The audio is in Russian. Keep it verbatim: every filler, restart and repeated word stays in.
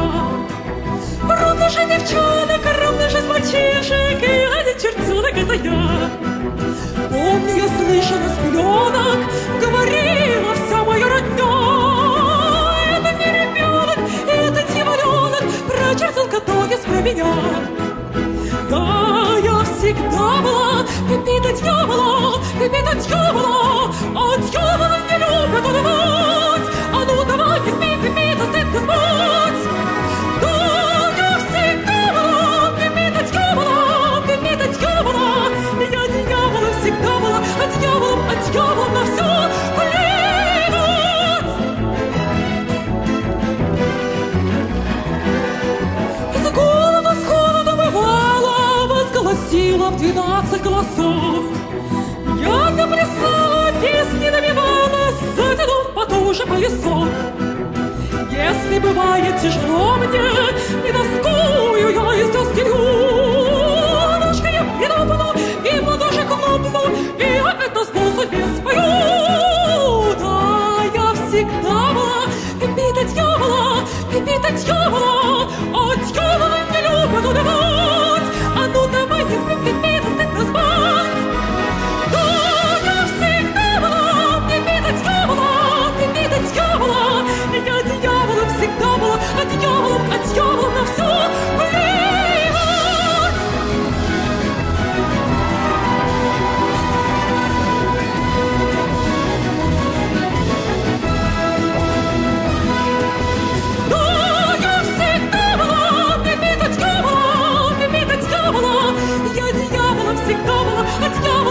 Ровно же девчонок, ровно же с мальчишек, и один чертенок — это я. Помню, я слышала с пеленок, говорила вся моя родня: это не ребенок, это дьяволенок, про чертенка Тогис, про меня. Да, я всегда была Пепита дьявола, Пепита дьявола, а дьявола не любят удавать. А ну давай, не спи, Пепита, стыдно спать. Да, я всегда была Пепита дьявола, Пепита дьявола, я дьявола всегда была, а дьяволом, а дьяволом на все плевать. За голову с холоду бывало, возгласила в двенадцать голосов. Я наплясала, песни напевала, затянув потуже поясок. Если бывает тяжело мне, не тоскую я из доски лью. Ножкой я и напну, и в ладоши хлопну, и я это зло судьбе спою. Да, я всегда была Пепита дьявола, Пепита дьявола, а дьявола не любят удавать. А ну давай, не спи, Пепита, стыдно спать. Да, я всегда была Пепита дьявола, Пепита дьявола, я дьяволом всегда была, а дьяволом, а дьяволом на все плевать. Да, я всегда была Пепита дьявола, Пепита дьявола, я дьяволом всегда была, а дьяволом